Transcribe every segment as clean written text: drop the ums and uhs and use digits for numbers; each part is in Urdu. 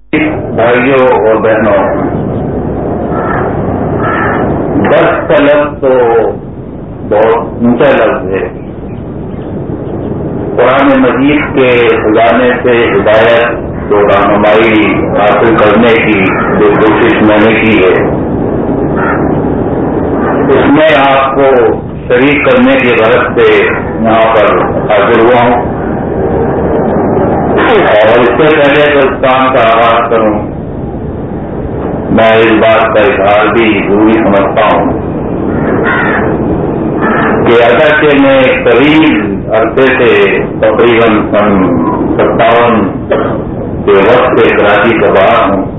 بھائیوں اور بہنوں، 10 کا لفظ تو بہت اونچا لفظ ہے۔ قرآن مجید کے خزانے سے ہدایت تو رہنمائی حاصل کرنے کی جو کوشش میں نے کی ہے، اس میں آپ کو شریک کرنے کی غرض سے یہاں پر حاضر ہوا ہوں۔ اور اس سے پہلے تو اس کام کا آغاز کروں، میں اس بات کا اظہار بھی ضروری سمجھتا ہوں کہ اگرچہ میں ایک طویل عرصے سے تقریباً سن 57 کے وقت سے کراچی سے باہر ہوں،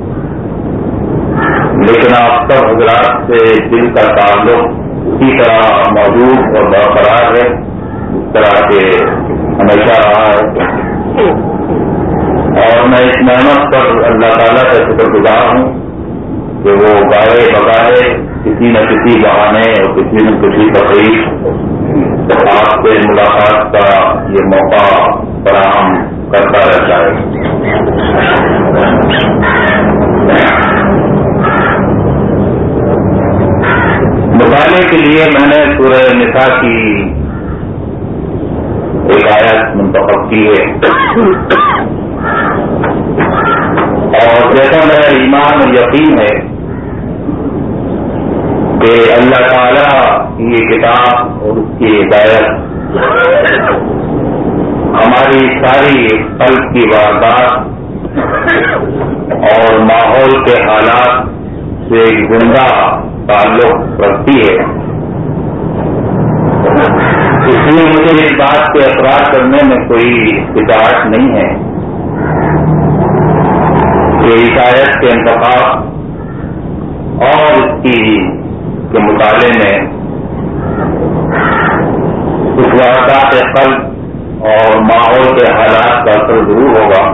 لیکن آپ سب حضرات سے دل کا تعلق اسی طرح موجود اور برقرار ہے اس طرح کے ہمیشہ رہا ہے۔ اور میں اس نعمت پر اللہ تعالیٰ کا شکر گزار ہوں کہ وہ گاہے بگاہے کسی نہ کسی بہانے اور کسی نہ کسی تقریب آپ سے ملاقات کا یہ موقع فراہم کرتا رہتا ہے۔ مطالعے کے لیے میں نے سورہ نساء کی ایک آیت منتخب کی ہے، اور جیسا میرا ایمان اور یقین ہے کہ اللہ تعالیٰ کی یہ کتاب اور اس کی ہدایت ہماری ساری قلب کی واردات اور ماحول کے حالات سے زندہ تعلق رکھتی ہے۔ اس لیے مجھے اس بات کے اقرار کرنے میں کوئی ہچکچاہٹ نہیں ہے کہ اس آیت کے انتخاب اور اس کے مطالعے میں اس واردات قلب اور ماحول کے حالات کا اثر ضرور ہوگا،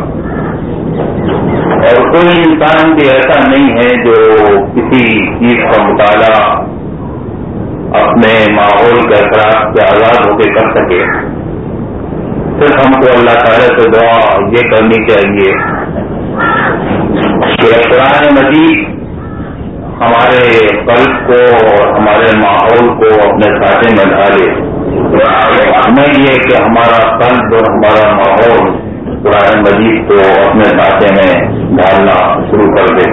اور کوئی انسان بھی ایسا نہیں ہے جو کسی چیز کا مطالعہ اپنے ماحول کے اثرات سے آزاد ہو کے کر سکے۔ صرف ہم کو اللہ تعالیٰ سے دعا یہ کرنی چاہیے کہ قرآن مجید ہمارے قلب کو اور ہمارے ماحول کو اپنے ساتھے میں ڈالے، نہیں یہ کہ ہمارا قلب اور ہمارا ماحول قرآن مجید کو اپنے ساتھے میں ڈالنا شروع کر دے۔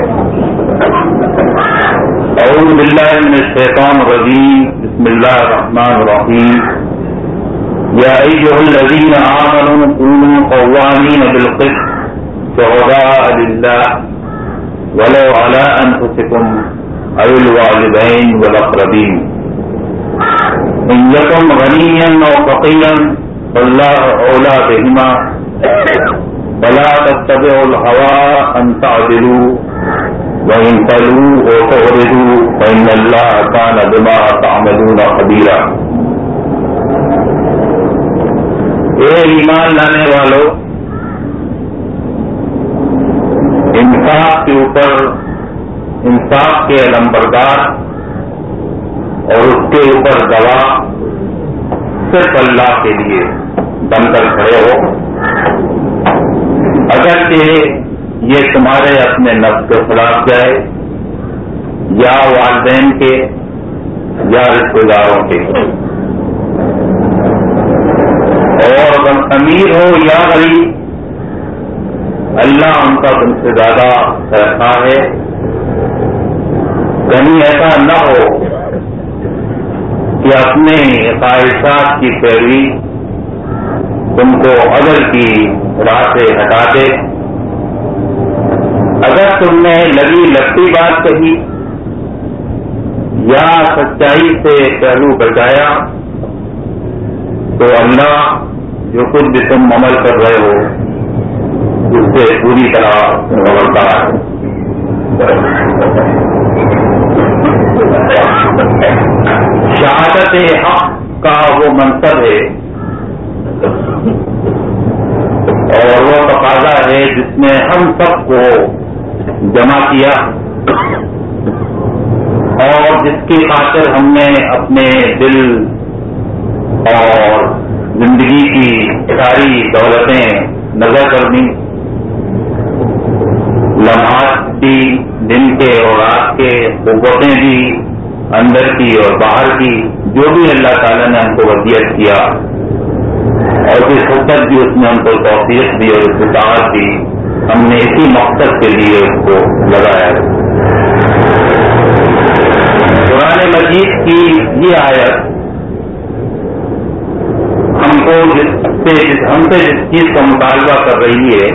اعوذ باللہ من الشیطان الرجیم، بسم اللہ الرحمن الرحیم۔ یا ایھا الذین آمنوا کونوا قوامین بالقسط شہداء للہ ولو علی انفسکم او الوالدین والاقربین ان یکن غنیا او فقیرا فاللہ اولی بہما فلا تتبعوا الهوى ان تعدلوا وَإِن تَلُوا أَوْ تُعْرِضُوا فَإِنَّ اللَّهَ كَانَ بِمَا تَعْمَلُونَ خَبِيرًا۔ اے ایمان لانے والو، انصاف کے اوپر انصاف کے علمبردار اور اس کے اوپر گواہ صرف اللہ کے لیے بن کر کھڑے ہو، اگرچہ یہ تمہارے اپنے نفس کے خلاف جائے یا والدین کے یا رشتے داروں کے، اور امیر ہو یا غریب، اللہ ان کا تم سے زیادہ خواہ ہے۔ کہیں ایسا نہ ہو کہ اپنے خواہشات کی پیروی تم کو عدل کی راہ سے ہٹا دے۔ اگر تم نے لگی لگتی بات کہی یا سچائی سے پہلو بچایا تو اللہ جو کچھ بھی تم عمل کر رہے ہو اس سے پوری طرح خبردار ہے۔ شہادت حق کا وہ منصب ہے اور وہ تقاضا ہے جس نے ہم سب کو جمع کیا اور جس کی خاطر ہم نے اپنے دل اور زندگی کی ساری دولتیں نظر کر دیں۔ لمحات بھی، دن کے اور رات کے، قوتیں بھی اندر کی اور باہر کی، جو بھی اللہ تعالیٰ نے ہم کو وصیت کیا اور پھر خطت بھی اس نے ہم کو توفیق دی اور اطاعت دی، ہم نے اسی مقصد کے لیے اس کو لگایا ہے۔ قرآن مجید کی یہ آیت ہم کو ہم سے جس چیز کا مطالبہ کر رہی ہے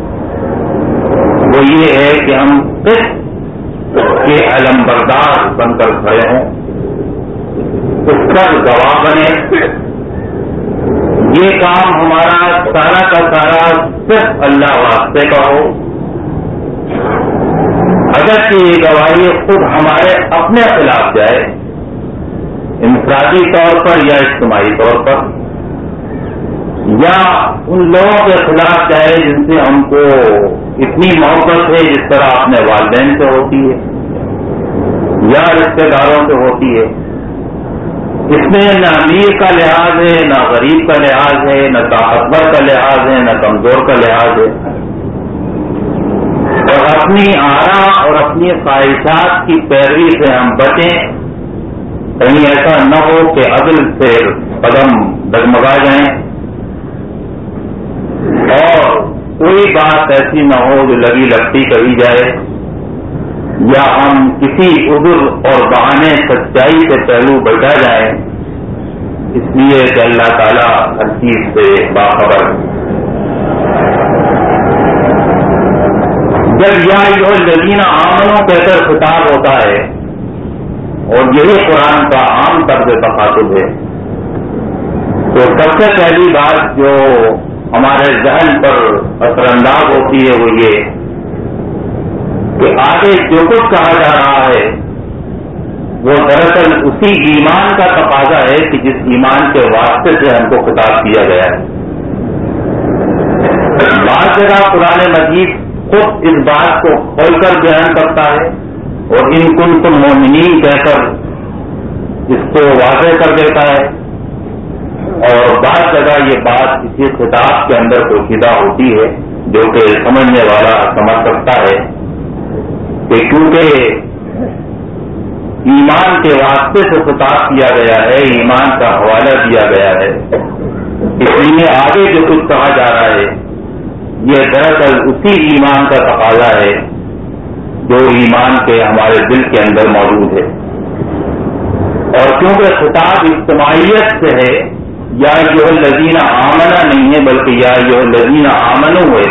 وہ یہ ہے کہ ہم قسط کے علمبردار بن کر کھڑے ہوں، اس پر گواہ بنے۔ یہ کام ہمارا سارا کا سارا صرف اللہ واسطے کا ہو، اگر کہ یہ گواہی خود ہمارے اپنے خلاف جائے، انفرادی طور پر یا اجتماعی طور پر، یا ان لوگوں کے خلاف جائے جن سے ہم کو اتنی محبت ہے جس طرح اپنے والدین سے ہوتی ہے یا رشتے داروں سے ہوتی ہے۔ اس میں نہ امیر کا لحاظ ہے، نہ غریب کا لحاظ ہے، نہ طاقتور کا لحاظ ہے، نہ کمزور کا لحاظ ہے، اور اپنی آراء اور اپنی خواہشات کی پیروی سے ہم بچیں، کہیں ایسا نہ ہو کہ عدل سے قدم ڈگمگا جائیں اور کوئی بات ایسی نہ ہو جو لگی لگتی کہی جائے، یا ہم کسی عذر اور بہانے سچائی سے پہلو بٹا جائیں، اس لیے کہ اللہ تعالیٰ ہر چیز سے باخبر ہے۔ جب یا ایھا الذین آمنوا کہہ کر خطاب ہوتا ہے اور یہی قرآن کا عام طرز تخاطب ہے، تو سب سے پہلی بات جو ہمارے ذہن پر اثر انداز ہوتی ہے وہ یہ کہ آگے جو کچھ کہا جا رہا ہے وہ دراصل اسی ایمان کا تقاضا ہے کہ جس ایمان کے واسطے سے ہم کو خطاب کیا گیا ہے۔ بعض جگہ قرآن مجید خود اس بات کو کھول کر بیان کرتا ہے اور ان کنتم مومنین کہہ کر اس کو واضح کر دیتا ہے، اور بعض جگہ یہ بات کسی خطاب کے اندر پوشیدہ ہوتی ہے جو کہ سمجھنے والا سمجھ سکتا ہے کہ کیونکہ ایمان کے واسطے سے خطاب کیا گیا ہے، ایمان کا حوالہ دیا گیا ہے، اس لیے آگے جو کچھ کہا جا رہا ہے یہ دراصل اسی ایمان کا تقاضا ہے جو ایمان کے ہمارے دل کے اندر موجود ہے۔ اور کیونکہ خطاب اجتماعیت سے ہے، یا ایھا الذین آمنوا نہیں ہے بلکہ یا ایھا الذین آمنوا ہے،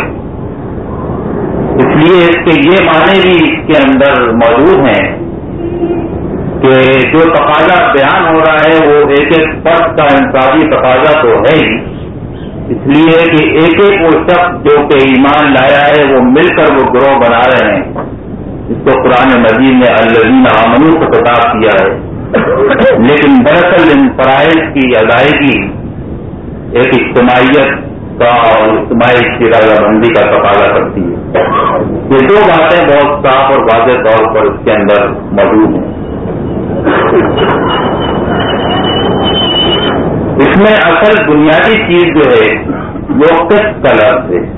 اس لیے اس کے یہ معنی بھی اس کے اندر موجود ہیں کہ جو تقاضا بیان ہو رہا ہے وہ ایک ایک فرد کا انفرادی تقاضا تو ہے ہی، اس لیے کہ ایک ایک وہ شخص جو کہ ایمان لایا ہے وہ مل کر وہ گروہ بنا رہے ہیں، اس کو قرآن مجید نے الذین آمنوا سے خطاب کیا ہے، لیکن دراصل ان فرائض کی ادائیگی ایک اجتماعیت کا اور اجتماعی ارادہ بندی کا تقاضا کرتی ہے۔ یہ دو باتیں بہت صاف اور واضح طور پر اس کے اندر موجود ہیں۔ اس میں اصل بنیادی چیز جو ہے وہ قسط کا لفظ ہے،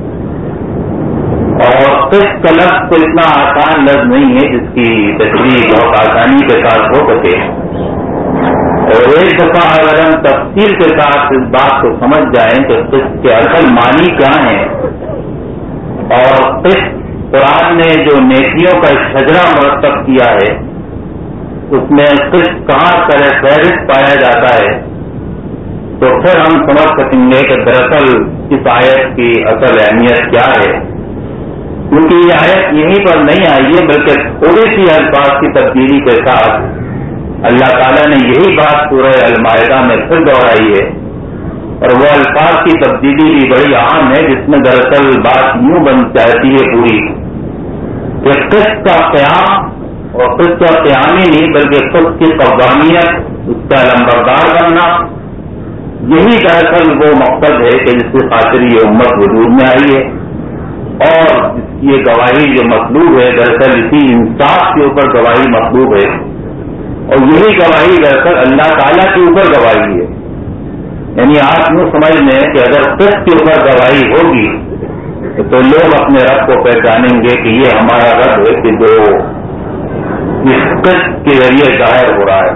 اور قسط کا لفظ تو اتنا آسان لفظ نہیں ہے جس کی تشریح بہت آسانی کے ساتھ ہو سکے، اور ایک دفعہ اگر ہم تفصیل کے ساتھ اس بات کو سمجھ جائیں کہ قسط کے اصل معنی کیا ہیں، اور قسط قرآن نے جو نیکیوں کا شجرہ مرتب کیا ہے اس میں قسط کہاں طرح فہرست پایا جاتا ہے، تو پھر ہم سمجھ سکیں گے کہ دراصل اس آیت کی اصل اہمیت کیا ہے، کیونکہ یہ آیت یہیں پر نہیں آئی ہے بلکہ تھوڑی سی الفاظ کی تبدیلی کے ساتھ اللہ تعالیٰ نے یہی بات سورہ المائدہ میں پھر دہرائی ہے، اور وہ الفاظ کی تبدیلی بھی بڑی عام ہے جس میں دراصل بات یوں بن جاتی ہے پوری کہ قسط کا قیام اور قسط کا قیام ہی نہیں بلکہ قسط کی قوامیت، اس کا علمبردار بننا، یہی دراصل وہ مقصد ہے کہ جس کی خاطر یہ امت وجود میں آئی ہے، اور یہ گواہی جو مطلوب ہے دراصل اسی انصاف کے اوپر گواہی مطلوب ہے، اور یہی گواہی دراصل اللہ تعالیٰ کے اوپر گواہی ہے۔ یعنی آپ یوں سمجھ لیں کہ اگر قسط کے اوپر گواہی ہوگی تو تو لوگ اپنے رب کو پہچانیں گے کہ یہ ہمارا رب ہے کہ جو اس قسط کے ذریعے ظاہر ہو رہا ہے۔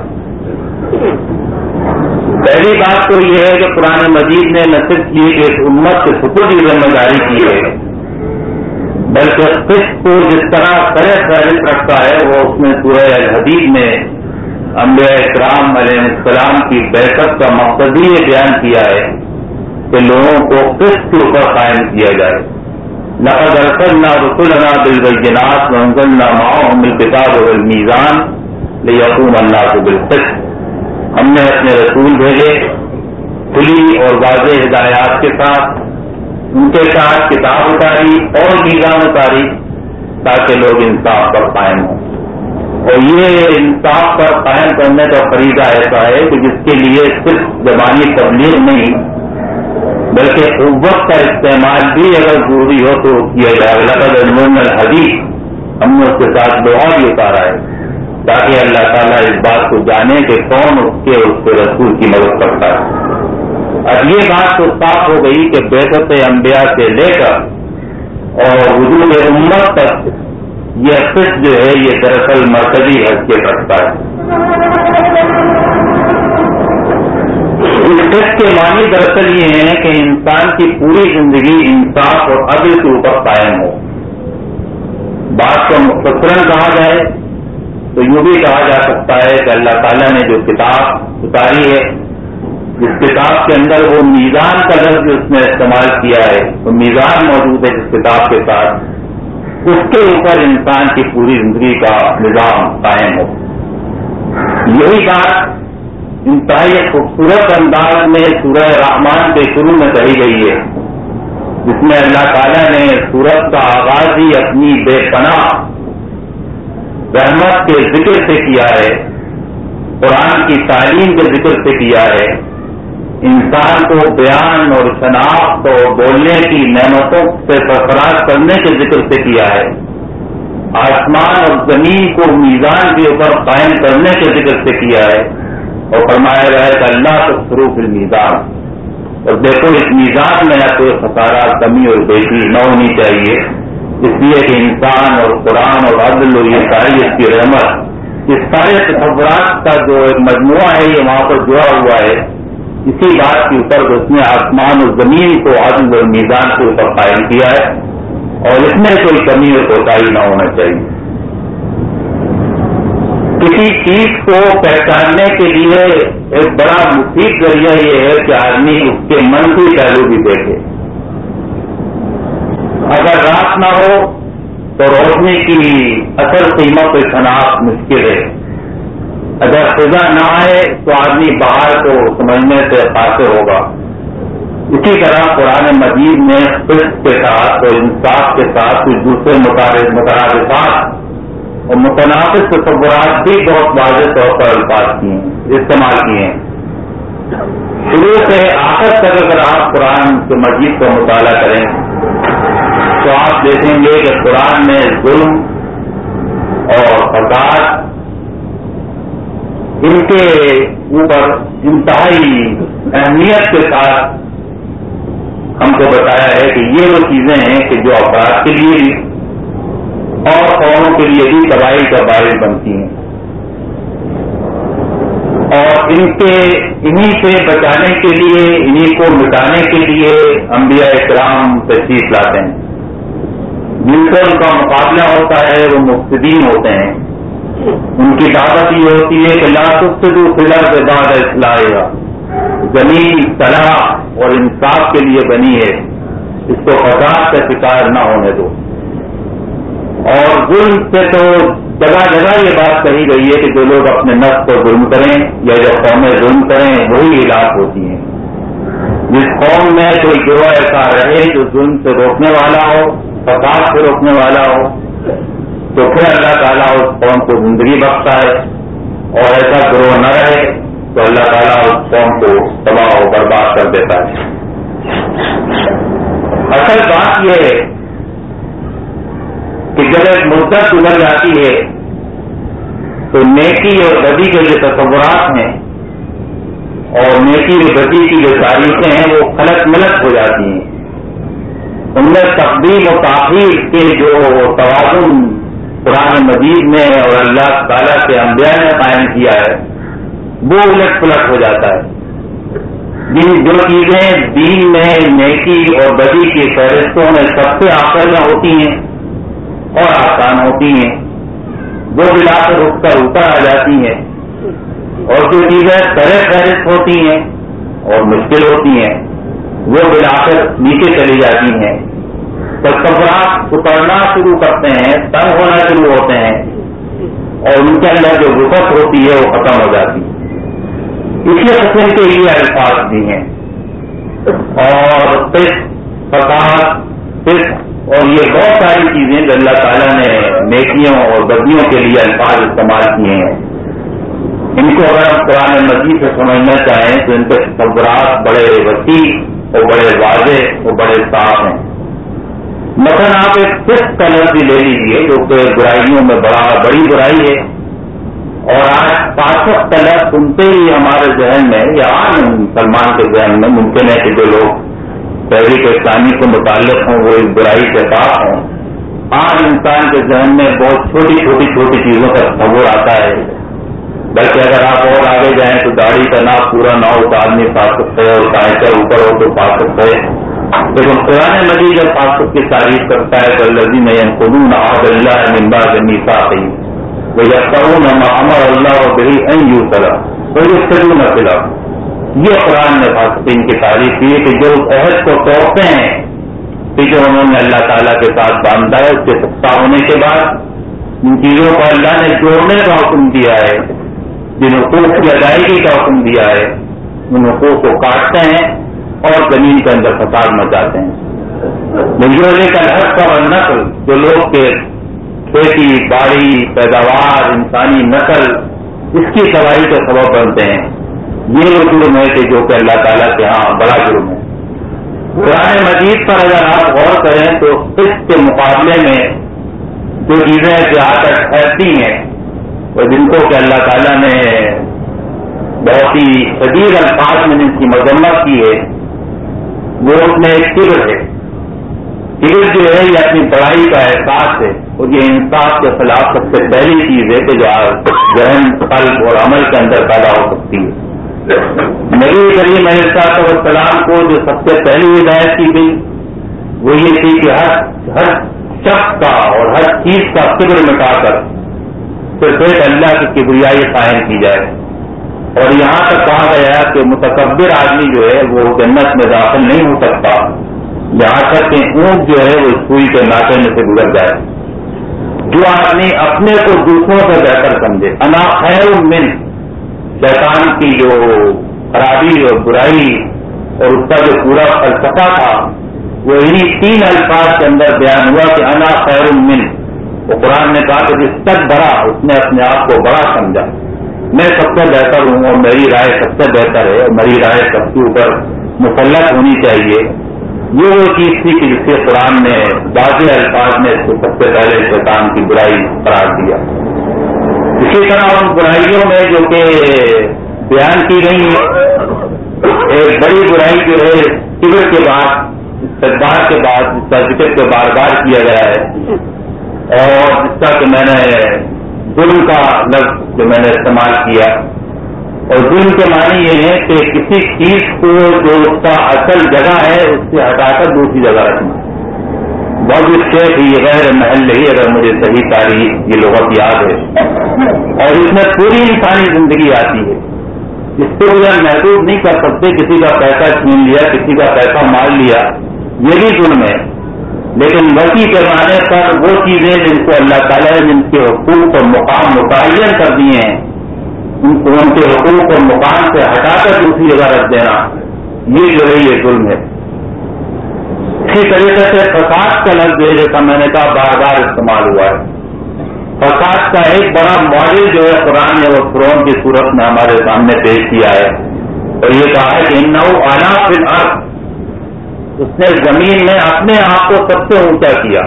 پہلی بات تو یہ ہے کہ قرآن مجید نے نہ صرف یہ کہ اس امت کے سپرد کی ذمہ داری کی ہے، بلکہ قسط کو جس طرح فہرست رکھتا ہے وہ اس میں سورہ الحدید میں انبیاء اکرام علیہ السلام کی بعثت کا مقصد ہی یہ بیان کیا ہے کہ لوگوں کو قسط کے اوپر قائم کیا جائے۔ لقد ارسلنا رسلنا بالبینات وانزلنا معهم الکتاب والمیزان لیقوم الناس بالقسط۔ ہم نے اپنے رسول بھیجے کھلی اور واضح ہدایات کے ساتھ، ان کے ساتھ کتاب اتاری اور میزان اتاری تاکہ لوگ انصاف پر قائم ہوں۔ اور یہ انصاف پر قائم کرنے کا فریضہ ایسا ہے کہ جس کے لیے صرف زبانی تبلیغ نہیں بلکہ قوت کا استعمال بھی اگر ضروری ہو تو کیا جائے۔ لقد انزلنا الحدید، ہم نے اس کے ساتھ لوہا بھی اتارا ہے تاکہ اللہ تعالیٰ اس بات کو جانے کہ کون اس کے رسول کی مدد کرتا ہے۔ اب یہ بات تو صاف ہو گئی کہ بعثت انبیاء سے لے کر اور وجود امت تک یہ قسط جو ہے یہ دراصل مرکزی حیثیت رکھتا ہے۔ اس قسط کے معنی دراصل یہ ہیں کہ انسان کی پوری زندگی انصاف اور عدل کے اوپر قائم ہو۔ بات کو مختصراً کہا جائے تو یوں بھی کہا جا سکتا ہے کہ اللہ تعالیٰ نے جو کتاب اتاری ہے، جس کتاب کے اندر وہ میزان کا لفظ اس نے استعمال کیا ہے، وہ میزان موجود ہے جس کتاب کے ساتھ، اس کے اوپر انسان کی پوری زندگی کا نظام قائم ہو۔ یہی بات انتہائی خوبصورت انداز میں سورہ رحمان کے شروع میں کہی گئی ہے، جس میں اللہ تعالیٰ نے سورت کا آغاز ہی اپنی بے پناہ رحمت کے ذکر سے کیا ہے، قرآن کی تعلیم کے ذکر سے کیا ہے، انسان کو بیان اور شناخت اور بولنے کی نعمتوں سے سرفراز کرنے کے ذکر سے کیا ہے، آسمان اور زمین کو میزان کے اوپر قائم کرنے کے ذکر سے کیا ہے، اور فرمایا گیا ہے کہ اللہ تصرف المیزان، اور دیکھو اس میزان میں نہ کوئی خسارہ، کمی اور بیشی نہ ہونی چاہیے، اس لیے کہ انسان اور قرآن اور عدل اور یہ ساری اس کی رحمت، اس سارے تصورات کا جو ایک مجموعہ ہے یہ وہاں پر جڑا ہوا ہے۔ اسی بات کے اوپر اس نے آسمان اور زمین کو عدل اور میزان کے اوپر قائم کیا ہے، اور اس میں کوئی کمی اور کوتاہی نہ ہونا چاہیے۔ کسی چیز کو پہچاننے کے لیے ایک بڑا مفید ذریعہ یہ ہے کہ آدمی اس کے منفی پہلو بھی دیکھے۔ اگر رات نہ ہو تو روشنی کی اصل قیمت و شناخت مشکل ہے، اگر فضا نہ آئے تو آدمی باہر کو سمجھنے سے قاصر ہوگا۔ اسی طرح قرآن مجید میں قسط کے ساتھ اور انصاف کے ساتھ کچھ دوسرے مترادفات اور متناقض تصورات بھی بہت واضح طور پر الفاظ کیے ہیں، استعمال کیے ہیں۔ شروع سے آخر تک اگر آپ قرآن کے مجید کا مطالعہ کریں تو آپ دیکھیں گے کہ قرآن میں ظلم اور فساد ان کے اوپر انتہائی اہمیت کے ساتھ ہم کو بتایا ہے کہ یہ وہ چیزیں ہیں کہ جو افراد کے لیے بھی اور قوموں کے لیے بھی تباہی کا باعث بنتی ہیں، اور انہی سے بچانے کے لیے، انہی کو مٹانے کے لیے انبیاء اکرام تشریف لاتے ہیں۔ جن سے ان کا مقابلہ ہوتا ہے وہ مفسدین ہوتے ہیں، ان کی دعوت یہ ہوتی ہے کہ لا تفسدوا فی الارض بعد اصلاحها، زمین صلاح اور انصاف کے لیے بنی ہے، اس کو فساد کا شکار نہ ہونے دو۔ اور ظلم سے تو جگہ جگہ یہ بات کہی گئی ہے کہ جو لوگ اپنے نفس کو ظلم کریں یا جو قومیں ظلم کریں وہی ہلاک ہوتی ہیں۔ جس قوم میں کوئی گروہ ایسا رہے جو ظلم سے روکنے والا ہو، فساد سے روکنے والا ہو، تو پھر اللہ تعالیٰ اس قوم کو زندگی بخشتا ہے، اور ایسا گروہ نہ رہے تو اللہ تعالیٰ اس قوم کو تباہ و برباد کر دیتا ہے۔ اصل بات یہ ہے کہ جب ایک مدت گزر جاتی ہے تو نیکی اور بدی کے جو تصورات ہیں اور نیکی اور بدی کی جو تاریخیں ہیں وہ خلط ملط ہو جاتی ہیں۔ ان میں تقدیم و تاخیر کے جو توازن قرآن مجید میں اور اللہ تعالیٰ کے انبیاء نے قائم کیا ہے وہ الٹ پلٹ ہو جاتا ہے. جو چیزیں دین میں نیکی اور بدی کی فہرستوں میں سب سے آخر میں ہوتی ہیں اور آسان ہوتی ہیں وہ بلا کر رک کر اوپر آ جاتی ہیں، اور جو چیزیں سرے فہرست ہوتی ہیں اور مشکل ہوتی ہیں وہ بلا کر نیچے چلی جاتی ہیں. تصورات اترنا شروع کرتے ہیں، تنگ ہونا شروع ہوتے ہیں، اور ان کے اندر جو وسعت ہوتی ہے وہ ختم ہو جاتی ہے. اسی قسم کے یہ الفاظ بھی ہیں، اور فساد اور یہ بہت ساری چیزیں جو اللہ تعالیٰ نے نیکیوں اور بدیوں کے لیے الفاظ استعمال کیے ہیں، ان کو اگر ہم قرآن مجید سے سمجھنا چاہیں تو ان کے تصورات بڑے وسیع اور بڑے واضح اور بڑے صاف ہیں. مثلا آپ ایک فسق کا لفظ لے لیجیے جو کہ برائیوں میں بڑی برائی ہے، اور آج فاسق کا لفظ سنتے ہی ہمارے ذہن میں یا عام مسلمان کے ذہن میں ممکن ہے کہ جو لوگ تحریک اسلامی سے متعلق ہوں وہ اس برائی سے پاک ہوں. عام انسان کے ذہن میں بہت چھوٹی چیزوں کا تصور آتا ہے، بلکہ اگر آپ اور آگے جائیں تو داڑھی کا ناپ پورا نہ ہو تو آدمی فاسق ہے، اور سائنسر اوپر ہو تو فاسق ہے. لیکن قرآن مجید جب فاسق کی تعریف کرتا ہے تو الذین ینقضون عہد اللہ من بعد میثاقہ ویقطعون ما امر اللہ بہ ان یوصل ویفسدون فی الارض. یہ قرآن نے فاسقین کی تعریف کی کہ جو اس عہد کو توڑتے ہیں کہ جو انہوں نے اللہ تعالیٰ کے ساتھ باندھا ہے، اس کے پختہ ہونے کے بعد ان چیزوں کو اللہ نے جوڑنے کا حکم دیا ہے، جن حقوق کی ادائیگی کا حکم دیا ہے ان حقوق کو کاٹتے ہیں اور زمین کے اندر فساد مچاتے ہیں. مجھے کا حق کا نسل جو لوگ کے کھیتی باڑی پیداوار انسانی نسل اس کی تباہی کے سبب بنتے ہیں، یہ وہ جرم ہے کہ جو کہ اللہ تعالیٰ کے ہاں بڑا جرم ہے. قرآن مجید پر اگر آپ غور کریں تو اس کے مقابلے میں جو چیزیں جہاں تک ٹھہرتی ہیں اور جن کو کہ اللہ تعالیٰ نے بہت ہی شدید الفاظ میں جن کی مذمت کی ہے وہ اس میں ایک کبر ہے. کبر جو ہے یہ اپنی بڑائی کا احساس ہے، اور یہ انصاف کے خلاف سب سے پہلی چیز ہے کہ جو ذہن قلب اور عمل کے اندر پیدا ہو سکتی ہے. نبی کریم علیہ السلام کو جو سب سے پہلی ہدایت کی گئی وہ یہ تھی کہ ہر شخص کا اور ہر چیز کا کبر مٹا کر صرف ایک اللہ کی کبریائی قائم کی جائے. اور یہاں تک کہا گیا کہ متکبر آدمی جو ہے وہ جنت میں داخل نہیں ہو سکتا یہاں تک کہ اونٹ جو ہے وہ سوئی کے ناکے میں سے گزر جائے. جو آدمی اپنے کو دوسروں سے بہتر سمجھے، انا خیر من، شیطان کی جو خرابی اور برائی اور اس کا جو پورا فلسفہ تھا وہ انہی 3 الفاظ کے اندر بیان ہوا کہ انا خیر من. وہ قرآن نے کہا کہ جس تک بڑا اس نے اپنے آپ کو بڑا سمجھا، میں سب سے بہتر ہوں اور میری رائے سب سے بہتر ہے اور میری رائے سب کے اوپر مسلط ہونی چاہیے. یہ وہ چیز تھی کہ جس سے قرآن نے واضح الفاظ میں اس کو سب سے پہلے شیطان کی برائی قرار دیا. اسی طرح ان برائیوں میں جو کہ بیان کی گئی ہے ایک بڑی برائی جو ہے کبر کے بعد استکبار کے بعد جس کا ذکر کے بار بار کیا گیا ہے، اور جس کا کہ میں نے ظلم کا لفظ جو میں نے استعمال کیا، اور ظلم کے معنی یہ ہے کہ کسی چیز کو جو اس کا اصل جگہ ہے اس سے ہٹا کر دوسری جگہ رکھنا. بہت شیخ یہ غیر محل ہی اگر مجھے صحیح تاریخ یہ لغت یاد ہے، اور اس میں پوری انسانی زندگی آتی ہے. اس کو بھی ہم محدود نہیں کر سکتے، کسی کا پیسہ چھین لیا، کسی کا پیسہ مار لیا، یہ بھی ظلم ہے. لیکن وسیع پیمانے پر وہ چیزیں جن کو اللہ تعالیٰ نے جن کے حقوق اور مقام متعین کر دیے ہیں ان کو ان کے حقوق اور مقام سے ہٹا کر دوسری جگہ رکھ دینا، یہ جو ہے یہ ظلم ہے. اسی طریقے سے فساد کا لفظ ہے جیسا میں نے کہا بار بار استعمال ہوا ہے. فساد کا ایک بڑا ماڈل جو ہے قرآن نے وہ فرعون کی صورت میں ہمارے سامنے پیش کیا ہے، اور یہ کہا ہے کہ انہ علی فی الارض، اس نے زمین میں اپنے آپ کو سب سے اونچا کیا.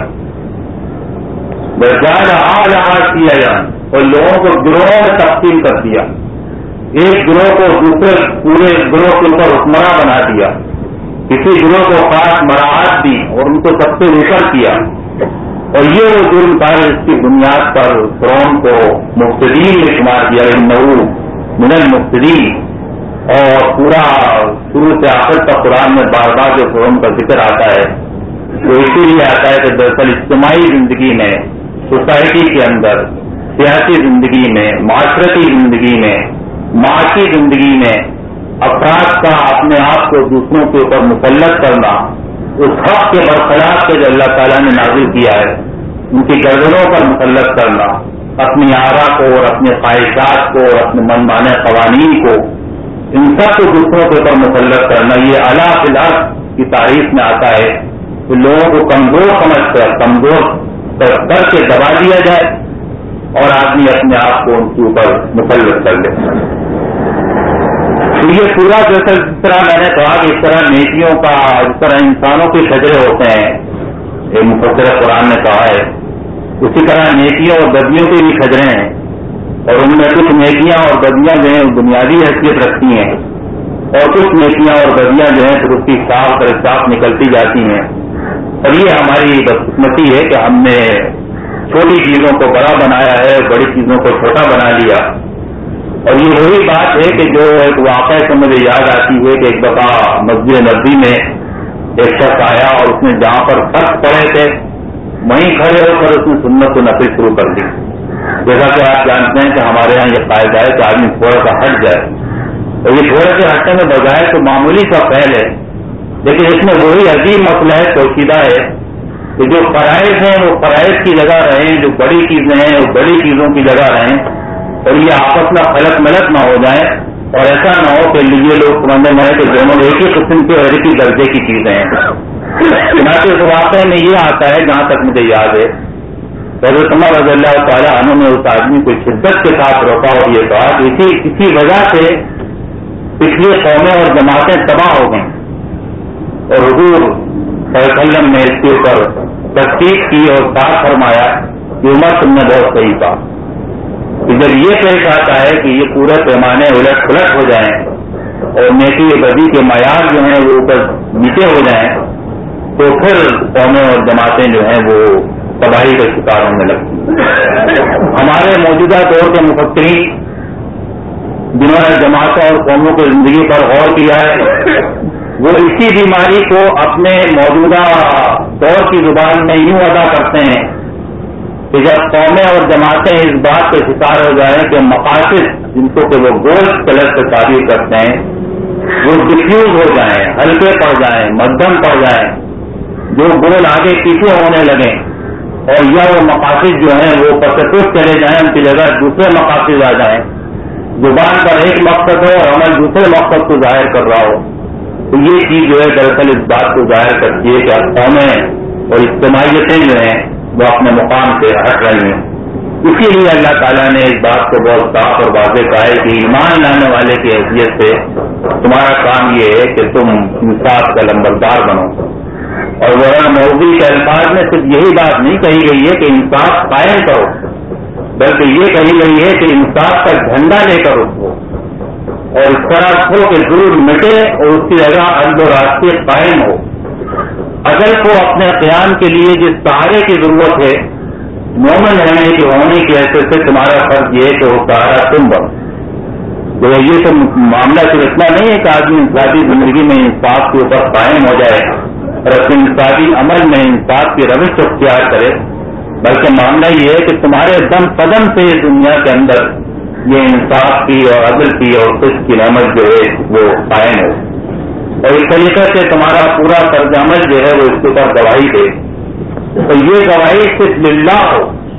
بجال آج کیا جان، اور لوگوں کو گروہوں میں تقسیم کر دیا، ایک گروہ کو دوسرے پورے گروہ کے اوپر حکمراں بنا دیا. کسی گروہ کو خاص مراعات دی اور ان کو سب سے اوپر کیا، اور یہ وہ جرم تھا جس کی بنیاد پر فرعون کو مفسدین میں شمار کیا، انہ من المفسدین، اور پورا شروع سے آخر تک قرآن میں بار بار جو فرعون کا ذکر آتا ہے وہ اسی لیے آتا ہے کہ دراصل اجتماعی زندگی میں، سوسائٹی کے اندر، سیاسی زندگی میں، معاشرتی زندگی میں، معاشی زندگی میں افراد کا اپنے آپ کو دوسروں کے اوپر مسلط کرنا، اس حق کے برخلاف کے جو اللہ تعالیٰ نے نازل کیا ہے ان کی گردنوں پر مسلط کرنا، اپنی آرا کو اور اپنے خواہشات کو اور اپنے من مانے قوانین کو، ان سب کو دوسروں کے اوپر مسلط کرنا، یہ اعلیٰ فی الارض کی تعریف میں آتا ہے کہ لوگوں کو کمزور سمجھ کر کمزور کر کے دبا دیا جائے اور آدمی اپنے آپ کو ان کے اوپر مسلط کر لے۔ تو یہ پورا جس طرح میں نے کہا کہ اس طرح نیکیوں کا، اس طرح انسانوں کے شجرے ہوتے ہیں، ایک مفسر قرآن نے کہا ہے، اسی طرح نیکیوں اور بدیوں کے بھی شجرے ہیں، اور ان میں کچھ نیکیاں اور بدیاں جو ہیں بنیادی حیثیت رکھتی ہیں، اور کچھ نیکیاں اور بدیاں جو ہیں پھر اس کی صاف در صاف نکلتی جاتی ہیں۔ اور یہ ہماری بدقسمتی ہے کہ ہم نے چھوٹی چیزوں کو بڑا بنایا ہے، بڑی چیزوں کو چھوٹا بنا لیا۔ اور یہ وہی بات ہے کہ جو ایک واقعہ سے مجھے یاد آتی ہے کہ ایک دفعہ مسجد نبوی میں ایک شخص آیا اور اس نے جہاں پر فرق پڑے تھے وہیں کھڑے ہو کر اس نے سنت و نفل شروع کر دی۔ جیسا کہ آپ جانتے ہیں کہ ہمارے یہاں یہ قاعدہ ہے کہ آدمی تھوڑا سا ہٹ جائے، اور یہ تھوڑے سے ہٹنے میں بجائے تو معمولی سا فعل ہے، لیکن اس میں وہی عظیم مسئلہ ہے، پوشیدہ ہے کہ جو فرائض ہیں وہ فرائض کی جگہ رہیں، جو بڑی چیزیں ہیں وہ بڑی چیزوں کی جگہ رہیں، اور یہ آپس میں خلط ملط نہ ہو جائیں، اور ایسا نہ ہو کہ یہ لوگ سمجھنے لگے کہ دونوں ایک ہی قسم کے اور ایک ہی درجے کی چیزیں ہیں۔ چنانچہ اس واقعے میں یہ آتا ہے، جہاں تک مجھے یاد ہے، حضرت عمر رضی اللہ تعالیٰ عنہ نے اس آدمی کو شدت کے ساتھ روکا اور یہ کہا کہ اسی وجہ سے پچھلی قومیں اور جماعتیں تباہ ہو گئیں، اور حضور صلی اللہ علیہ وسلم نے اس کے اوپر تصدیق کی اور صاف فرمایا کہ عمر تم نے بہت صحیح کہا کہ جب یہ پیش آتا ہے کہ یہ پورے پیمانے الٹ پلٹ ہو جائیں اور نیکی بدی کے معیار جو ہیں وہ اوپر نیچے ہو جائیں تو پھر قومیں اور جماعتیں جو ہیں وہ تباہی کا شکار ہونے لگتی۔ ہمارے موجودہ دور کے مفکرین جنہوں نے جماعتوں اور قوموں کی زندگی پر غور کیا ہے وہ اسی بیماری کو اپنے موجودہ دور کی زبان میں یوں ادا کرتے ہیں کہ جب قومیں اور جماعتیں اس بات کے شکار ہو جائیں کہ مقاصد جن کو کہ وہ گول کلر سے تعبیر کرتے ہیں وہ ڈفیوز ہو جائیں، ہلکے پڑ جائیں، مدھم پڑ جائیں، جو گول آگے پیچھے ہونے لگیں، اور یا وہ مقاصد جو ہیں وہ پرکش چلے جائیں، ان کی جگہ دوسرے مقاصد آ جائیں، زبان پر ایک مقصد ہو اور عمل دوسرے مقصد کو ظاہر کر رہا ہو، تو یہ چیز جو ہے دراصل اس بات کو ظاہر کرتی ہے کہ قومیں اور اجتماعیتیں جو ہیں وہ اپنے مقام سے ہٹ رہی ہیں۔ اسی لیے اللہ تعالیٰ نے اس بات کو بہت صاف اور واضح کہا ہے کہ ایمان لانے والے کی حیثیت سے تمہارا کام یہ ہے کہ تم انصاف کا لمبردار بنو، اور ورنہ موضوع کے الفاظ میں صرف یہی بات نہیں کہی گئی ہے کہ انصاف قائم کرو، بلکہ یہ کہی گئی ہے کہ انصاف کا جھنڈا لے کر اٹھو اور اس طرح ہو کہ ضرور مٹے اور اس کی جگہ عدل و راستے قائم ہو۔ عدل کو اپنے قیام کے لیے جس سہارے کی ضرورت ہے مومن رہنے کی ہونے کی حیثیت سے تمہارا فرض یہ ہے کہ وہ سہارا تم بنو۔ یہ تو معاملہ صرف اتنا نہیں ہے کہ آدمی انفرادی زندگی میں انصاف کے اوپر قائم ہو جائے اور اپنے انفرادی عمل میں انصاف کی روش اختیار کرے، بلکہ معاملہ یہ ہے کہ تمہارے دم قدم سے اس دنیا کے اندر یہ انصاف کی اور عدل کی اور قسط کی نعمت جو ہے وہ قائم ہو، اور اس طریقے سے تمہارا پورا طرز عمل جو ہے وہ اس کے اوپر گواہی دے۔ تو یہ گواہی صرف للہ ہو،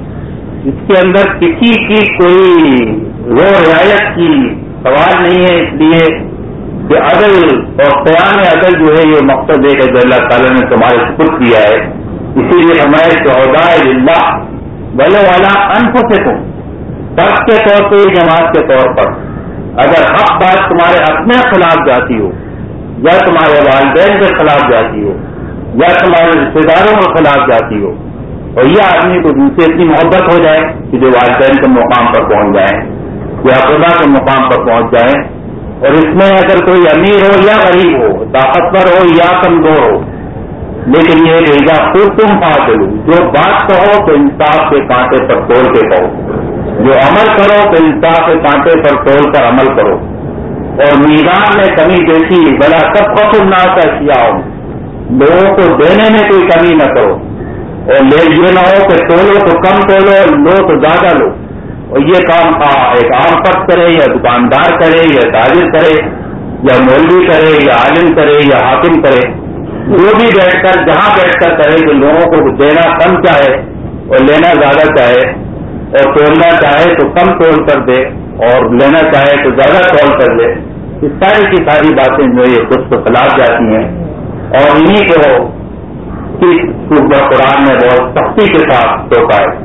اس کے اندر کسی کی کوئی رو رعایت کی سوال نہیں ہے، اس لیے کہ عدل اور قیام عدل جو ہے یہ مقصد ہے کہ جو اللہ تعالیٰ نے تمہارے سپرد کیا ہے، اسی لیے ہمارے شہداء للہ ولو علی انفسکم، فرض کے طور پہ جماعت کے طور پر اگر حق بات تمہارے اپنے خلاف جاتی ہو یا تمہارے والدین کے خلاف جاتی ہو یا تمہارے رشتے داروں کے خلاف جاتی ہو، اور یہ آدمی کو جن سے اتنی محبت ہو جائے کہ جو والدین کے مقام پر پہنچ جائیں یا خدا کے مقام پر پہنچ جائیں، اور اس میں اگر کوئی امیر ہو یا غریب ہو، طاقتور ہو یا کمزور ہو، لیکن یہ بھیجا خود تم فاضل، جو بات کہو تو انصاف کے کانٹے پر تول کے کہو، جو عمل کرو تو انصاف کے کانٹے پر تول کر عمل کرو، اور میزان میں کمی دیکھی بلا سب کو نہ کا کیا ہو، لوگوں کو دینے میں کوئی کمی نہ کرو، اور یہ نہ ہو کہ تولو تو کم تولو، لو تو زیادہ لو، اور یہ کام ایک عام فرد کرے یا دکاندار کرے یا تاجر کرے یا مولوی کرے یا عالم کرے یا حاکم کرے، جو بھی بیٹھ کر جہاں بیٹھ کر کرے کہ لوگوں کو دینا کم چاہے اور لینا زیادہ چاہے، اور تولنا چاہے تو کم تول کر دے اور لینا چاہے تو زیادہ تول کر دے، اس ساری کی ساری باتیں جو یہ خود کو خلاف جاتی ہیں، اور انہیں کو قرآن میں بہت سختی کے ساتھ توپا ہے۔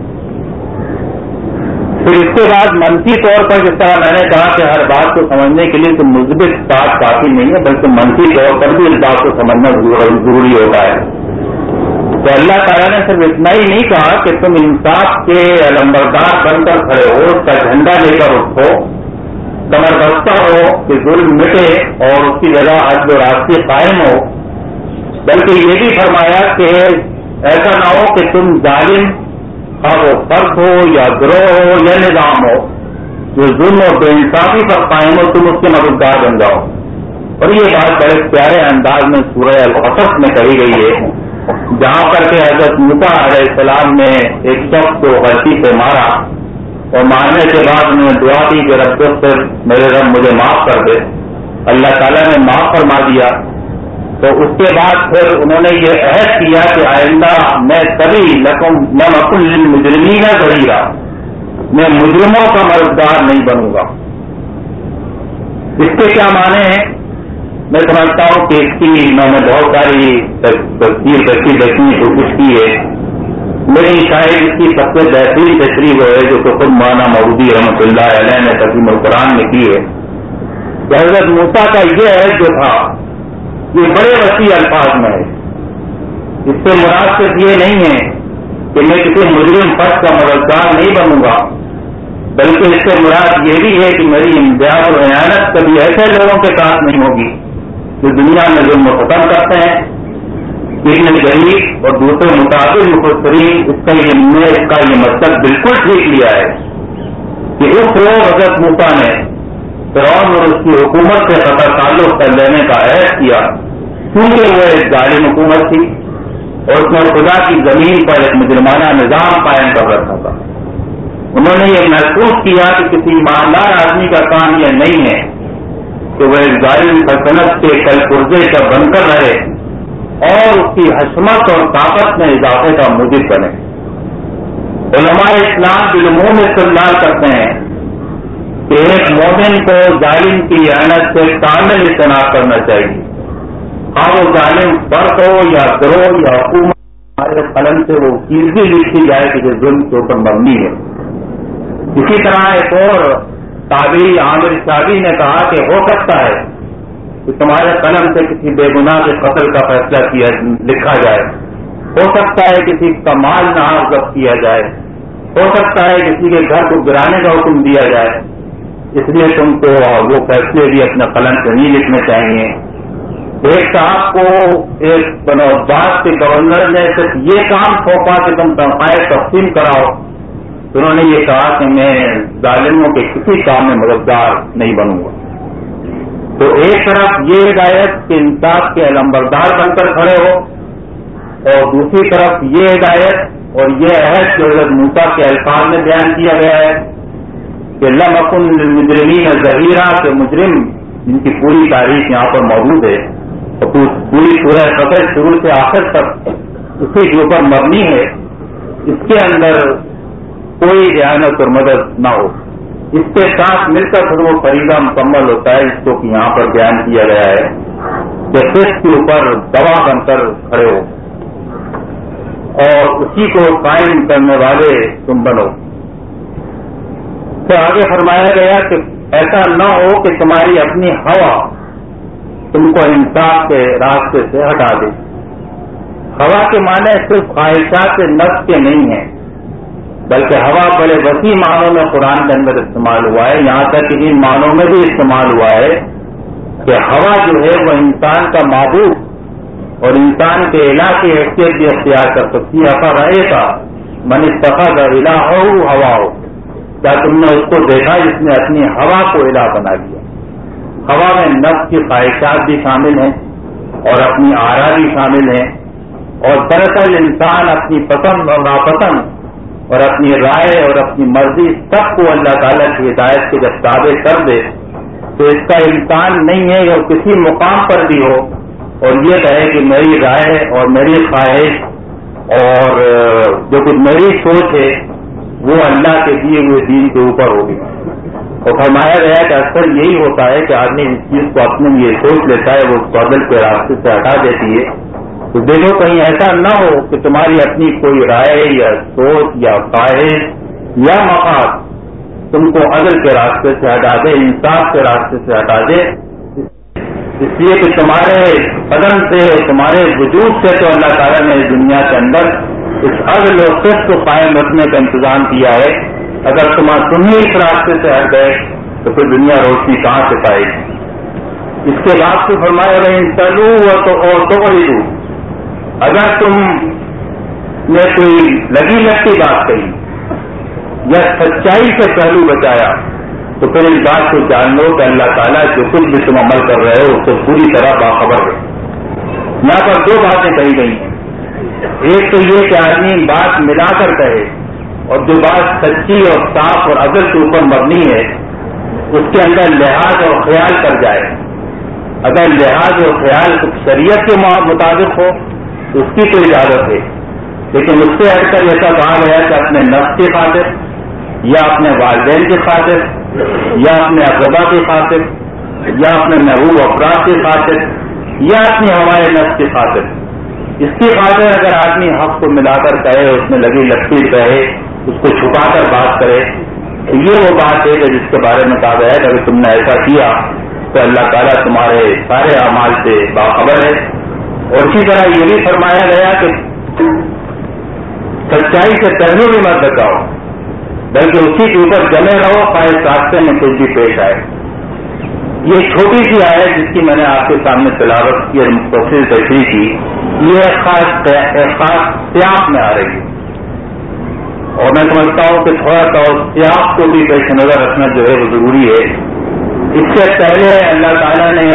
پھر اس کے بعد منفی طور پر جس طرح میں نے کہا کہ ہر بات کو سمجھنے کے لیے تو مثبت بات کافی نہیں ہے، بلکہ منفی طور پر بھی اس بات کو سمجھنا ضروری ہوتا ہے۔ تو اللہ تعالیٰ نے صرف اتنا ہی نہیں کہا کہ تم انصاف کے علمبردار بن کر کھڑے ہو، اس کا جھنڈا لے کر اٹھو، کمر بستہ ہو کہ ظلم مٹے اور اس کی جگہ عدل و راستے قائم ہو، بلکہ یہ بھی فرمایا کہ ایسا نہ ہو کہ تم ظالم، وہ فرد ہو یا گروہ ہو یا نظام ہو، جو ظلم اور بے انصافی پر قائم ہو، تم اس کے مددگار بن جاؤ۔ اور یہ بات بڑے پیارے انداز میں سورہ القصص میں کہی گئی ہے، جہاں پر کہ حضرت موسیٰ علیہ السلام نے ایک شخص کو غلطی سے مارا، اور مارنے کے بعد انہوں نے دعا کی کہ رب سے میرے رب مجھے معاف کر دے، اللہ تعالیٰ نے معاف فرما دیا۔ تو اس کے بعد پھر انہوں نے یہ عہد کیا کہ آئندہ میں کبھی لم اکن للمجرمین ظہیرا، میں مجرموں کا مددگار نہیں بنوں گا۔ اس کے کیا معنی ہیں؟ میں سمجھتا ہوں کہ اس کی میں نے بہت ساری تفسیر دیکھنے کی کوشش کی ہے، لیکن شاید اس کی سب سے بہترین تشریح وہ ہے جو کہ خود مولانا مودودی رحمۃ اللہ علیہ نے ترجمہ القرآن میں کی ہے، کہ حضرت موسیٰ کا یہ عہد جو تھا یہ بڑے وسیع الفاظ میں ہے۔ اس سے مراد صرف یہ نہیں ہے کہ میں کسی مجرم فرد کا مددگار نہیں بنوں گا، بلکہ اس سے مراد یہ بھی ہے کہ میری امتیاز اور اعانت کبھی ایسے لوگوں کے ساتھ نہیں ہوگی جو دنیا میں ظلم و ختم کرتے ہیں۔ ابن جریر اور دوسرے متعدد مفسرین اس کا یہ مطلب بالکل ٹھیک لیا ہے کہ اس روز حضرت موسیٰ نے فرعون اور اس کی حکومت سے قطع تعلق کر لینے کا عہد کیا، کیونکہ وہ ایک ظالم حکومت تھی اور اس نے خدا کی زمین پر ایک مجرمانہ نظام قائم کر رکھا تھا۔ انہوں نے یہ محسوس کیا کہ کسی ایماندار آدمی کا کام یہ نہیں ہے کہ وہ ایک ظالم سلطنت کے کل پرزے کا بن کر رہے اور اس کی حشمت اور طاقت میں اضافے کا موجب بنے۔ علماء اسلام بالعموم استدلال کرتے ہیں کہ ایک مومن کو ظالم کی اعانت سے کامل اجتناب کرنا چاہیے، اور وہ ظالم فرد ہو یا گروہ یا حکومت، ہمارے قلم سے وہ چیز بھی لکھی جائے کہ جو ظلم کے اوپر مبنی ہے۔ اسی طرح ایک اور تابعی عامر صابی نے کہا کہ ہو سکتا ہے کہ تمہارے قلم سے کسی بے گناہ کے قتل کا فیصلہ لکھا جائے، ہو سکتا ہے کسی کا مال ناحق ضبط کیا جائے، ہو سکتا ہے کسی کے گھر کو گرانے کا حکم دیا جائے، اس لیے تم کو وہ فیصلے بھی اپنے قلم سے نہیں لکھنے چاہیے۔ ایک صاحب کو ایک بات کے گورنر نے صرف یہ کام سونپا کہ تم تنخواہیں تقسیم کراؤ، تو انہوں نے یہ کہا کہ میں ظالموں کے کسی کام میں مددگار نہیں بنوں گا۔ تو ایک طرف یہ ہدایت کہ انصاف کے علمبردار بن کر کھڑے ہو، اور دوسری طرف یہ ہدایت اور یہ عہد جو حضرت موسیٰ کے الفاظ میں بیان کیا گیا ہے کہ لم اکن للمجرمین ظہیرا، کہ مجرم جن کی پوری تاریخ یہاں پر موجود ہے اور پوری سورہ فتح شروع سے آخر تک اسی کے اوپر مبنی ہے، اس کے اندر کوئی اعانت اور مدد نہ ہو۔ اس کے ساتھ مل کر پھر وہ فریضہ مکمل ہوتا ہے جس کو کہ یہاں پر بیان کیا گیا ہے کہ قسط کے اوپر گواہ بن کر کھڑے ہو اور اسی کو قائم کرنے والے تم بنو۔ تو آگے فرمایا گیا کہ ایسا نہ ہو کہ تمہاری اپنی ہوا تم کو انصاف کے راستے سے ہٹا دے۔ ہوا کے معنی صرف خواہشات نفس کے نہیں ہیں، بلکہ ہوا بڑے وسیع معنوں میں قرآن کے اندر استعمال ہوا ہے، یہاں تک کہ ان معنوں میں بھی استعمال ہوا ہے کہ ہوا جو ہے وہ انسان کا معبود اور انسان کے الہ کی حیثیت بھی اختیار کر سکتی ہے. رہے گا من اتخذ الہ ہوا ہو، کیا تم نے اس کو دیکھا جس نے اپنی ہوا کو الہ بنا لیا؟ ہوا میں نفس کی خواہشات بھی شامل ہیں اور اپنی آرا بھی شامل ہیں، اور دراصل انسان اپنی پسند اور ناپسند اور اپنی رائے اور اپنی مرضی سب کو اللہ تعالیٰ کی ہدایت کے جب تابع کر دے تو اس کا انسان نہیں ہے اور کسی مقام پر بھی ہو اور یہ کہے کہ میری رائے اور میری خواہش اور جو کچھ میری سوچ ہے وہ اللہ کے دیے ہوئے دین کے اوپر ہوگی. اور فرمایا گیا کہ اکثر یہی ہوتا ہے کہ آدمی اس چیز کو اپنے لیے سوچ لیتا ہے، وہ عدل کے راستے سے ہٹا دیتی ہے. تو دیکھو کہیں ایسا نہ ہو کہ تمہاری اپنی کوئی رائے یا سوچ یا خواہش یا مقاصد تم کو عدل کے راستے سے ہٹا دے، انصاف کے راستے سے ہٹا دے، اس لیے کہ تمہارے بدن سے تمہارے وجود سے تو اللہ تعالیٰ نے دنیا کے اندر اس عدل اور صدق کو قائم رکھنے کا انتظام کیا ہے. اگر تم ہی اس راستے سے ہٹ گئے تو پھر دنیا روشنی کہاں سے پائے گی؟ اس کے بعد تو فرمایا رہے ان تو اگر تم نے کوئی لگی لگتی بات کہی یا سچائی سے پہلو بچایا تو پھر اس بات کو جان لو کہ اللہ تعالیٰ جو کچھ بھی تم عمل کر رہے ہو اس سے پوری طرح باخبر ہے. یہاں پر دو باتیں کہی گئی ہیں. ایک تو یہ کہ آدمی بات ملا کر کہے اور جو بات سچی اور صاف اور عدل کے اوپر مبنی ہے اس کے اندر لحاظ اور خیال کر جائے. اگر لحاظ اور خیال شریعت کے مطابق ہو تو اس کی کوئی اجازت ہے، لیکن اس سے ہٹ کر ایسا کہا گیا کہ اپنے نفس کی خاطر یا اپنے والدین کی خاطر یا اپنے اقربا کی خاطر یا اپنے محبوب افراد کی خاطر یا اپنی ہوائے نفس کی خاطر، اس کی خاطر اگر آدمی حق کو ملا کر کہے، اس میں لگی لگتی کہے، اس کو چھپا کر بات کرے، تو یہ وہ بات ہے کہ جس کے بارے میں کہا گیا ہے کہ اگر تم نے ایسا کیا تو اللہ تعالیٰ تمہارے سارے اعمال سے باخبر ہے. اور اسی طرح یہ بھی فرمایا گیا کہ سچائی سے پہلو بھی مت بچاؤ بلکہ اسی کے اوپر جمے رہو خواہش راستے میں کچھ بھی پیش آئے. یہ چھوٹی سی آیت جس کی میں نے آپ کے سامنے تلاوت کی اور مختصر تشریح کی، یہ ایک خاص سیاق میں آ رہی ہے اور میں سمجھتا ہوں کہ تھوڑا سا سیاق کو بھی پیش نظر رکھنا جو ہے وہ ضروری ہے. اس سے پہلے اللہ تعالیٰ نے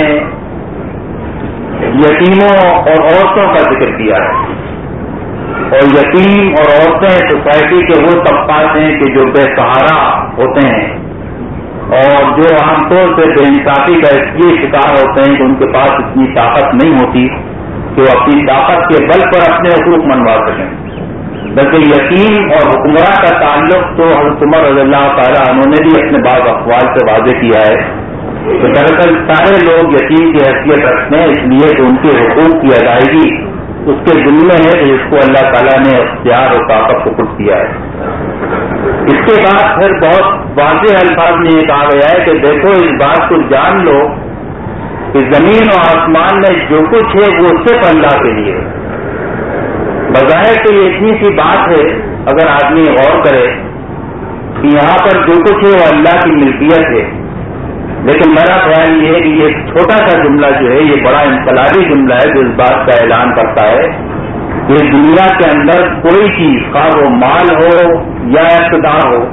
یتیموں اور عورتوں کا ذکر کیا ہے، اور یتیم اور عورتیں سوسائٹی کے وہ طبقات ہیں کہ جو بے سہارا ہوتے ہیں اور جو عام طور سے بے انصافی کا یہ شکار ہوتے ہیں کہ ان کے پاس اتنی طاقت نہیں ہوتی کہ وہ اپنی طاقت کے بل پر اپنے حقوق منوا سکیں. بلکہ یتیم اور حکمراں کا تعلق تو حضرت عمر رضی اللہ تعالیٰ عنہ نے بھی اپنے بعض اقوال سے واضح کیا ہے کہ دراصل سارے لوگ یتیم کی حیثیت رکھتے ہیں، اس لیے کہ ان کے حقوق کی ادائیگی اس کے ذمے ہے کہ جس کو اللہ تعالیٰ نے اختیار اور طاقت کو خود کیا ہے. اس کے بعد پھر بہت واضح الفاظ میں یہ کہا گیا ہے کہ دیکھو اس بات کو جان لو کہ زمین و آسمان میں جو کچھ ہے وہ صرف اللہ کے لیے ہے. بظاہر تو یہ اتنی سی بات ہے اگر آدمی غور کرے کہ یہاں پر جو کچھ ہے وہ اللہ کی ملکیت ہے، لیکن میرا خیال یہ ہے کہ یہ چھوٹا سا جملہ جو ہے یہ بڑا انقلابی جملہ ہے جو اس بات کا اعلان کرتا ہے کہ دنیا کے اندر کوئی چیز خواہ وہ مال ہو یا اقتدار ہو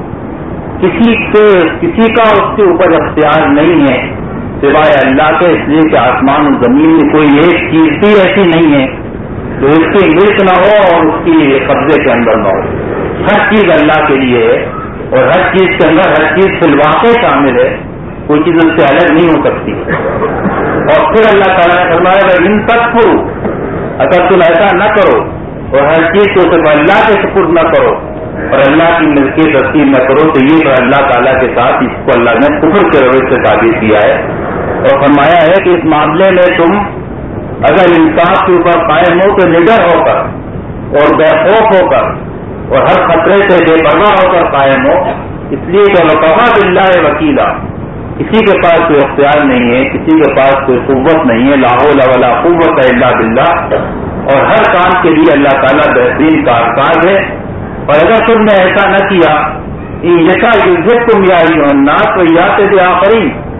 کسی کا اس کے اوپر اختیار نہیں ہے سوائے اللہ کے، اس لیے کہ آسمان و زمین میں کوئی ایک چیز بھی ایسی نہیں ہے تو اس کی ملک نہ ہو اور اس کی قبضے کے اندر نہ ہو. ہر چیز اللہ کے لیے ہے اور ہر چیز کے اندر ہر چیز فی الواقع شامل ہے، کوئی چیز اس سے الگ نہیں ہو سکتی. اور پھر اللہ تعالیٰ نے فرمایا کہ ان تک کرو، اگر تم ایسا نہ کرو اور ہر چیز کو صرف اللہ کے سپرد نہ کرو اور اللہ کی ملکیت تسلیم نہ کرو تو یہ اللہ تعالیٰ کے ساتھ اس کو اللہ نے کفر کے روش سے تعبیر کیا ہے. اور فرمایا ہے کہ اس معاملے میں تم اگر انصاف کے اوپر قائم ہو تو نڈر ہو کر اور بے خوف ہو کر اور ہر خطرے سے بے پرواہ ہو کر قائم ہو، اس لیے کہ وکفیٰ باللہ وکیلا، کسی کے پاس کوئی اختیار نہیں ہے، کسی کے پاس کوئی قوت نہیں ہے، لا حول ولا قوت الا باللہ، اور ہر کام کے لیے اللہ تعالیٰ بہترین کارساز ہے. اور اگر تم نے ایسا نہ کیا یسع یذہبکم یا ایھا الناس ویأتی بآخرین،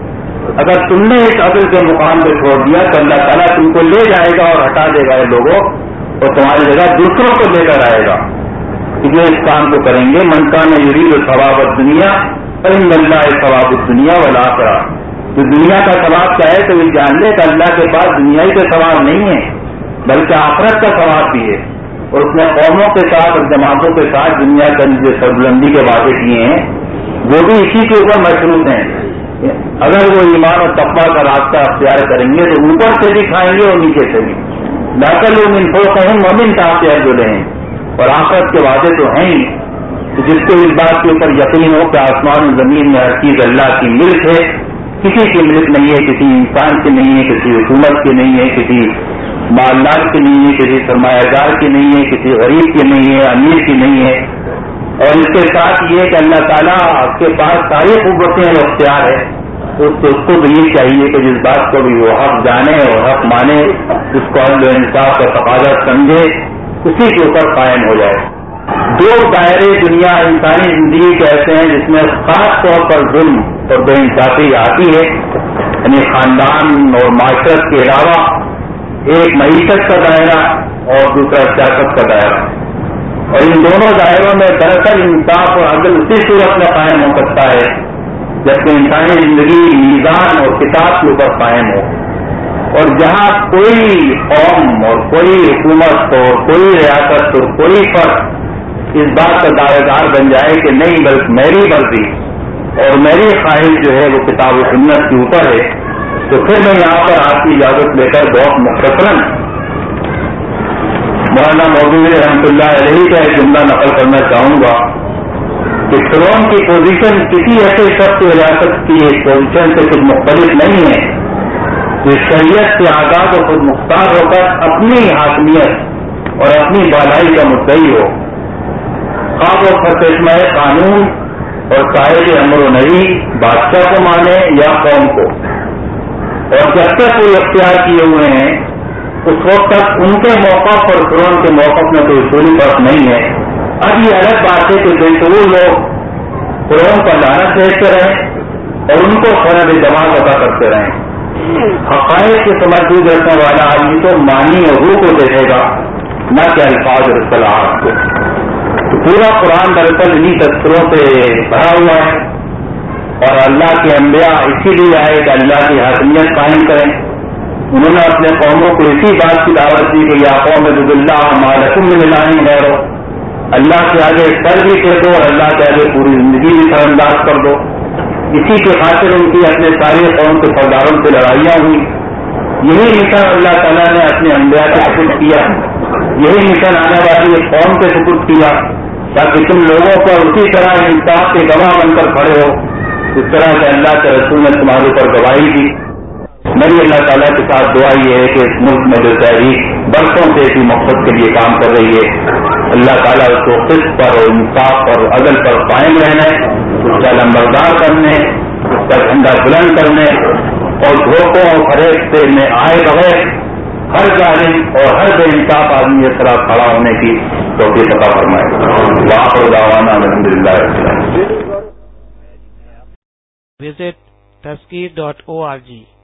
اگر تم نے اس عدل کے مقام پہ چھوڑ دیا تو اللہ تعالیٰ تم کو لے جائے گا اور ہٹا دے گا لوگوں، اور تمہاری جگہ دوسروں کو لے کر آئے گا کہ جو اس کام کو کریں گے۔ من کان یرید ثواب الدنیا فإن اللہ ثواب الدنیا والآخرہ، جو دنیا کا ثواب چاہے تو یہ جان لے کہ اللہ کے پاس دنیائی کا ثواب نہیں ہے بلکہ آخرت کا ثواب بھی ہے، اور اس نے قوموں کے ساتھ اور جماعتوں کے ساتھ دنیا کے جو سربلندی کے وعدے کیے ہیں وہ بھی اسی کے اوپر مشروط ہیں۔ اگر وہ ایمان اور تقویٰ کا راستہ اختیار کریں گے تو اوپر سے بھی کھائیں گے اور نیچے سے بھی، لاکلوا من فوقہم ومن تحت ارجلہم، اور آخرت کے وعدے تو ہیں ہی، تو جس کو اس بات کے اوپر یقین ہو کہ آسمان و زمین میں ہر چیز اللہ کی ملک ہے، کسی کی ملک نہیں ہے، کسی انسان کی نہیں ہے، کسی حکومت کی نہیں ہے، کسی مالدار کی نہیں ہے، کسی سرمایہ دار کی نہیں ہے، کسی غریب کی نہیں ہے، امیر کی نہیں ہے، اور اس کے ساتھ یہ کہ اللہ تعالیٰ کے پاس ساری قوتیں اور اختیار ہے، تو اس کو بھی یہ چاہیے کہ جس بات کو بھی وہ حق جانے اور حق مانے، اس کو عدل و انصاف کا تقاضا سمجھے، اسی کے اوپر قائم ہو جائے۔ دو دائرے دنیا انسانی زندگی کے ایسے ہیں جس میں خاص طور پر ظلم اور بے انصافی آتی ہے، یعنی خاندان اور معاشرت کے علاوہ ایک معیشت کا دائرہ اور دوسرا سیاست کا دائرہ، اور ان دونوں دائروں میں دراصل انصاف اور عدل اسی صورت میں قائم ہو سکتا ہے جبکہ انسانی زندگی میزان اور کتاب کے اوپر قائم ہو، اور جہاں کوئی قوم اور کوئی حکومت اور کوئی ریاست اور کوئی فرد اس بات کا دعوے دار بن جائے کہ نہیں بلکہ میری مرضی اور میری خواہش جو ہے وہ کتاب و سنت کے اوپر ہے، تو پھر میں یہاں پر آپ کی اجازت لے کر بہت مختصراً مولانا مودودی رحمۃ اللہ علیہ کا ایک جملہ نقل کرنا چاہوں گا کہ فرعون کی پوزیشن کسی ایسے شخص کی ریاست کی پوزیشن سے کچھ مختلف نہیں ہے جو شریعت سے آزاد اور خود مختار ہو کر اپنی حاکمیت اور اپنی بالائی کا مدعی ہو، خواب و سرچشمہ قانون اور صاحب امر و نہی بادشاہ کو مانے یا قوم کو، اور جب تک وہ اختیار کیے ہوئے ہیں اس وقت تک ان کے موقف اور فرعون کے موقف میں کوئی اصولی فرق نہیں ہے۔ اب یہ الگ بات ہے کہ بے شعور لوگ فرعون پر لعنت بھیجتے رہیں اور ان کو سند جماعت ادا کرتے رہیں۔ حقائق کے سمجھ رکھنے والا آدمی تو معنی اور روح کو دیکھے گا، نہ کہ الفاظ اور اصطلاحات کو۔ تو پورا قرآن دراصل انہیں تذکروں سے بھرا ہوا ہے، اور اللہ کے انبیاء اسی لیے آئے کہ اللہ کی حاکمیت قائم کریں۔ انہوں نے اپنے قوموں کو اسی بات کی دعوت دی کہ یا قوم اعبدوا اللہ ما لکم من الہ غیرہ، اللہ کے آگے سر بھی کہہ دو اور اللہ کے آگے پوری زندگی بھی سر انداز کر دو۔ اسی کے خاطر ان کی اپنے ساری قوم کے سرداروں سے لڑائیاں ہوئی۔ یہی مشن اللہ تعالیٰ نے اپنے انبیاء کے سپرد کیا، یہی مشن آنے والی ایک قوم کے سپرد کیا تاکہ تم لوگوں پر اسی طرح انصاف کے گواہ بن کر کھڑے ہو جس طرح کہ اللہ کے رسول نے تمہارے اوپر گواہی دی۔ میری اللہ تعالیٰ کے ساتھ دعا یہ ہے کہ اس ملک میں جو تحریک برسوں سے اسی مقصد کے لیے کام کر رہی ہے، اللہ تعالیٰ اس کو قسط پر اور انصاف اور عدل پر قائم رہنے، اس کا لمبردار کرنے، اس کا جھنڈا بلند کرنے، اور دھوکوں اور فریب سے میں آئے بغیر ہر ظالم اور ہر بے انصاف آدمی اس طرح کھڑا ہونے کی توفیق عطا فرمائے۔ وآخر دعوانا الحمدللہ رب العالمین۔ Visit Tazkir.org